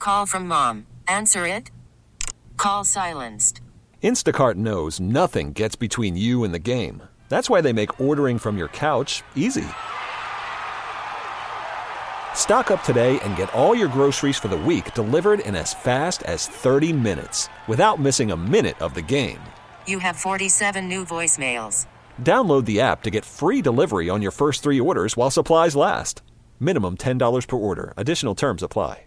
call from mom. Answer it. Call silenced. Instacart knows nothing gets between you and the game. That's why they make ordering from your couch easy. Stock up today and get all your groceries for the week delivered in as fast as 30 minutes without missing a minute of the game. You have 47 new voicemails. Download the app to get free delivery on your first 3 orders while supplies last. Minimum $10 per order. Additional terms apply.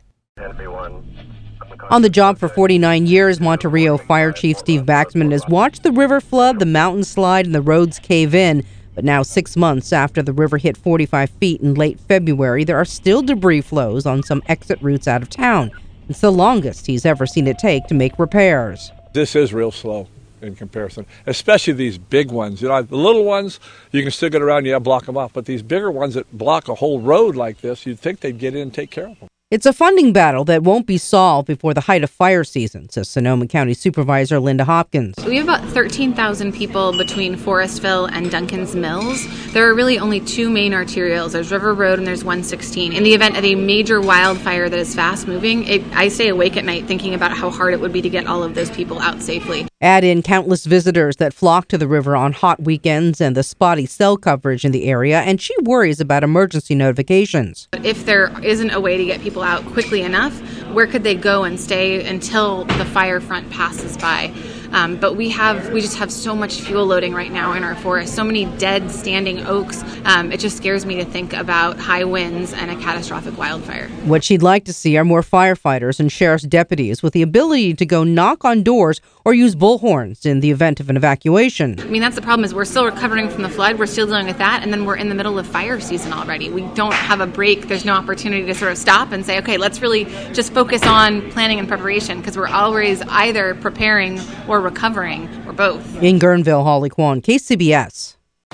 On the job for 49 years, Monterey Fire Chief Steve Baxman has watched the river flood, the mountain slide, and the roads cave in. But now, 6 months after the river hit 45 feet in late February, there are still debris flows on some exit routes out of town. It's the longest he's ever seen it take to make repairs. This is real slow in comparison, especially these big ones. The little ones, you can still get around, block them off. But these bigger ones that block a whole road like this, you'd think they'd get in and take care of them. It's a funding battle that won't be solved before the height of fire season, says Sonoma County Supervisor Linda Hopkins. We have about 13,000 people between Forestville and Duncan's Mills. There are really only 2 main arterials. There's River Road and there's 116. In the event of a major wildfire that is fast moving, I stay awake at night thinking about how hard it would be to get all of those people out safely. Add in countless visitors that flock to the river on hot weekends and the spotty cell coverage in the area, and she worries about emergency notifications. If there isn't a way to get people out quickly enough, where could they go and stay until the fire front passes by? But we just have so much fuel loading right now in our forest, so many dead standing oaks. It just scares me to think about high winds and a catastrophic wildfire. What she'd like to see are more firefighters and sheriff's deputies with the ability to go knock on doors or use bullhorns in the event of an evacuation. I mean, that's the problem, is we're still recovering from the flood. We're still dealing with that. And then we're in the middle of fire season already. We don't have a break. There's no opportunity to sort of stop and say, okay, let's really just focus on planning and preparation, because we're always either preparing or recovering, or both. In Guerneville, Holly Kwan, KCBS.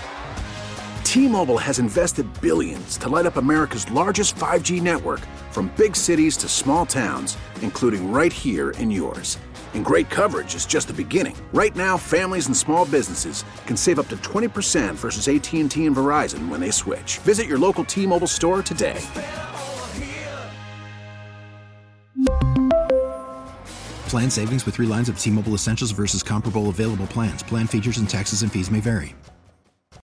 T-Mobile has invested billions to light up America's largest 5G network, from big cities to small towns, including right here in yours. And great coverage is just the beginning. Right now, families and small businesses can save up to 20% versus AT&T and Verizon when they switch. Visit your local T-Mobile store today. Plan savings with 3 lines of T-Mobile Essentials versus comparable available plans. Plan features and taxes and fees may vary.